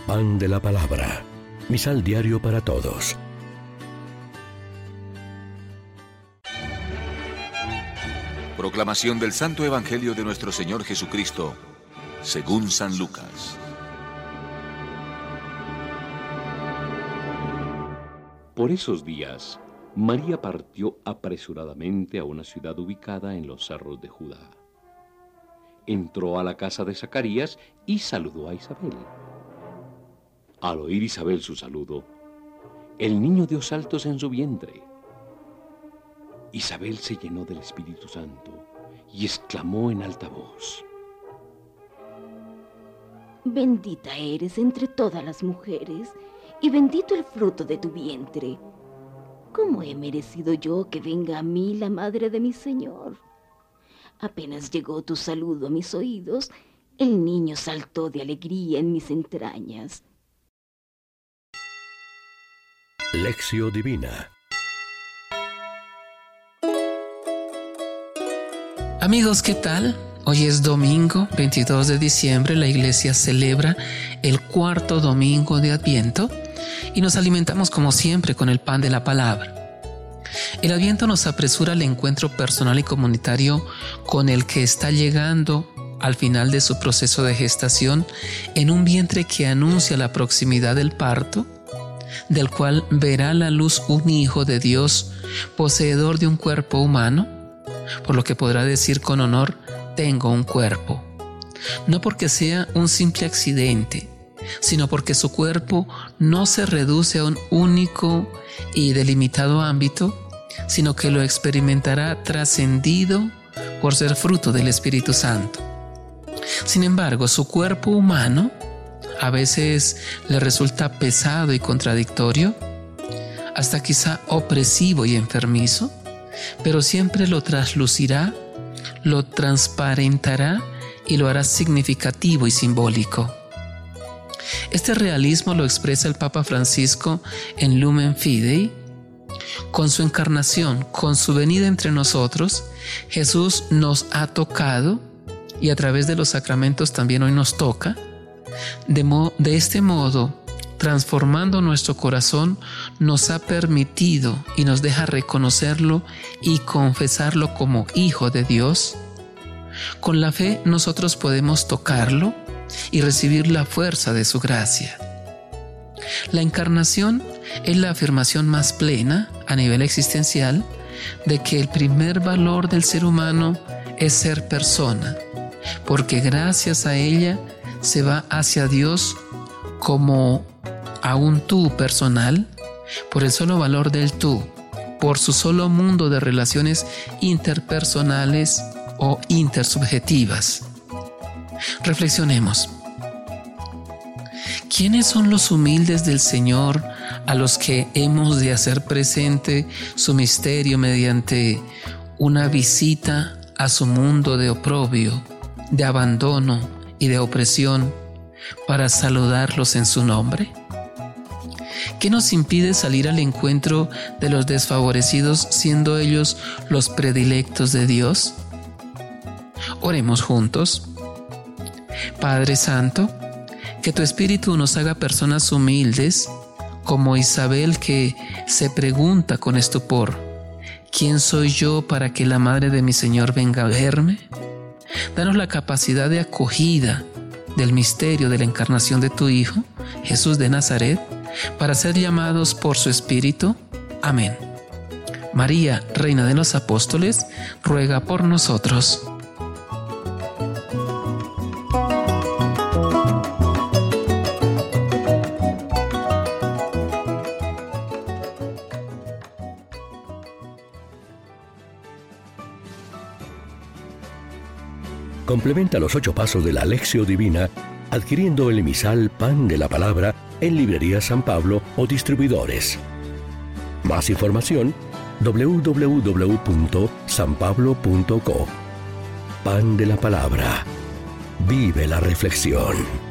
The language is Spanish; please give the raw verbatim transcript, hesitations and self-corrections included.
Pan de la Palabra. Misal diario para todos. Proclamación del Santo Evangelio de nuestro Señor Jesucristo, según San Lucas. Por esos días, María partió apresuradamente a una ciudad ubicada en los cerros de Judá. Entró a la casa de Zacarías y saludó a Isabel. Al oír Isabel su saludo, el niño dio saltos en su vientre. Isabel se llenó del Espíritu Santo y exclamó en alta voz: Bendita eres entre todas las mujeres, y bendito el fruto de tu vientre. ¿Cómo he merecido yo que venga a mí la madre de mi Señor? Apenas llegó tu saludo a mis oídos, el niño saltó de alegría en mis entrañas. Lección Divina. Amigos, ¿qué tal? Hoy es domingo, veintidós de diciembre. La iglesia celebra el cuarto domingo de Adviento y nos alimentamos como siempre con el pan de la palabra. El Adviento nos apresura al encuentro personal y comunitario con el que está llegando al final de su proceso de gestación en un vientre que anuncia la proximidad del parto, del cual verá la luz un hijo de Dios, poseedor de un cuerpo humano, por lo que podrá decir con honor: tengo un cuerpo. No porque sea un simple accidente, sino porque su cuerpo no se reduce a un único y delimitado ámbito, sino que lo experimentará trascendido por ser fruto del Espíritu Santo. Sin embargo, su cuerpo humano a veces le resulta pesado y contradictorio, hasta quizá opresivo y enfermizo, pero siempre lo traslucirá, lo transparentará y lo hará significativo y simbólico. Este realismo lo expresa el Papa Francisco en Lumen Fidei. Con su encarnación, con su venida entre nosotros, Jesús nos ha tocado y a través de los sacramentos también hoy nos toca. De, mo- de este modo, transformando nuestro corazón, nos ha permitido y nos deja reconocerlo y confesarlo como Hijo de Dios. Con la fe nosotros podemos tocarlo y recibir la fuerza de su gracia. La encarnación es la afirmación más plena a nivel existencial de que el primer valor del ser humano es ser persona, porque gracias a ella se va hacia Dios como a un tú personal, por el solo valor del tú, por su solo mundo de relaciones interpersonales o intersubjetivas. Reflexionemos. ¿Quiénes son los humildes del Señor a los que hemos de hacer presente su misterio mediante una visita a su mundo de oprobio, de abandono y de opresión, para saludarlos en su nombre? ¿Qué nos impide salir al encuentro de los desfavorecidos, siendo ellos los predilectos de Dios? Oremos juntos. Padre Santo, que tu Espíritu nos haga personas humildes, como Isabel, que se pregunta con estupor: ¿quién soy yo para que la madre de mi Señor venga a verme? Danos la capacidad de acogida del misterio de la encarnación de tu Hijo, Jesús de Nazaret, para ser llamados por su Espíritu. Amén. María, Reina de los Apóstoles, ruega por nosotros. Complementa los ocho pasos de la Lección Divina adquiriendo el emisal Pan de la Palabra en Librería San Pablo o distribuidores. Más información: doble u doble u doble u punto san pablo punto co. Pan de la Palabra. Vive la reflexión.